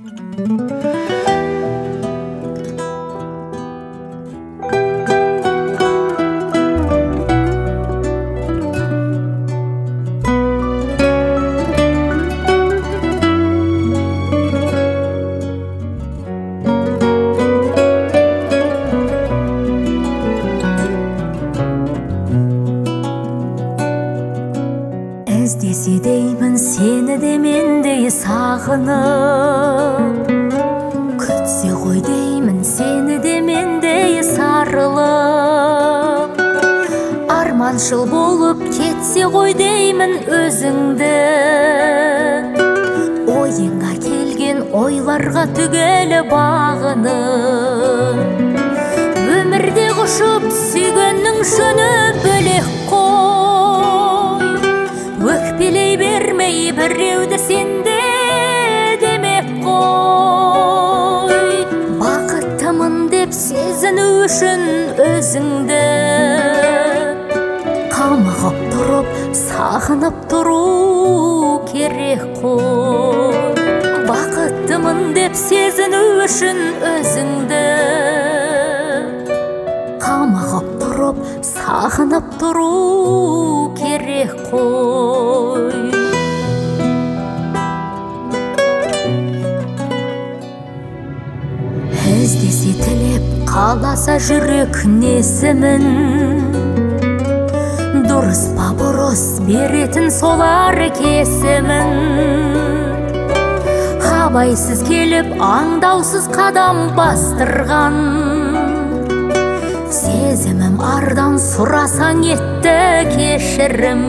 Іздесе деймін сені де мендей сағынып, күтсе ғой деймін сені де мендей сарылып, арманшыл болып кетсе ғой деймін өзіңді, ойыңа келген ойларға түгелі бағынып, өмірде құшып сүйгеннің жөні бөлек қой, өкпелей бермей біреуді сенде демеп қой, бақыттымын деп сезіну үшін өзіңді қамығып тұрып сағынып тұру керек қой, бақыттымын деп сезіну үшін өзіңді қамығып тұрып сағынып тұру керек қой. Іздесе тілеп қаласа жүрек несімін, дұрыс па бұрыс беретін солар кесімін, абайсыз келіп аңдаусыз қадам бастырған, сезімім ардан сұрасаң етті кешірім.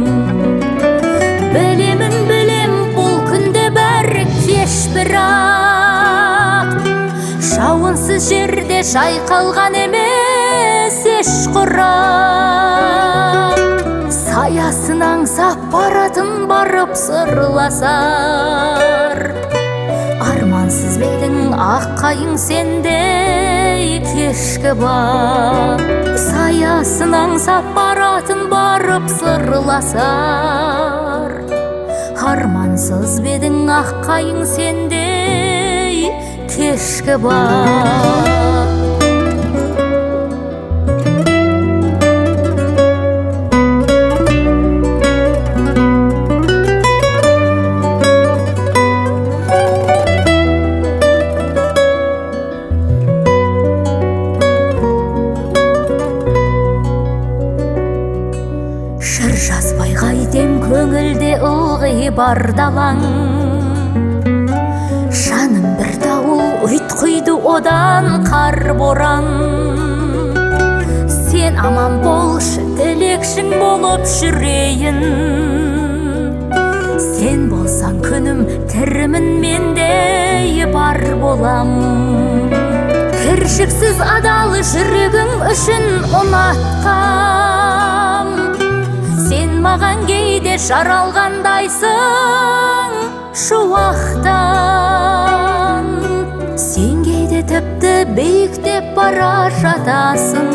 Білем бұл күнде бәрі кеш, бірақ жауынсыз жерде жайқалған емес еш құрақ, саясын аңсап баратын барып сырласар, армансыз бедің аққайың сендей кешкі бар, саясын аңсап баратын барып сырласар, армансыз бедің аққайың сендей кешкі бар. Жыр жазбай қайтем көңілде ылғи бар далаң, жаным бір дауыл ұйтқиды одан қар боран, сен аман болшы тілекшің болып жүрейін, сен болсаң күнім тірімін мендей бар болам, кіршіксіз адал жүрегің үшін ұнатқам, сен маған кейде жаралғандайсың шуақтан, сен кейде тіпті биіктеп бара жатасың,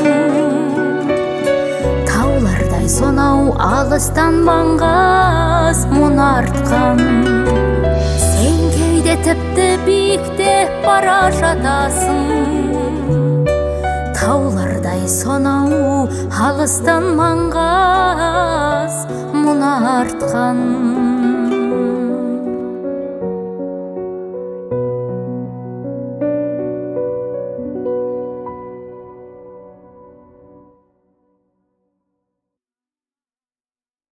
таулардай сонау алыстан маңғаз мұң артқан, сен кейде тіпті биіктеп бара жатасың, таулардай сонау алыстан маңғаз мұң артқан.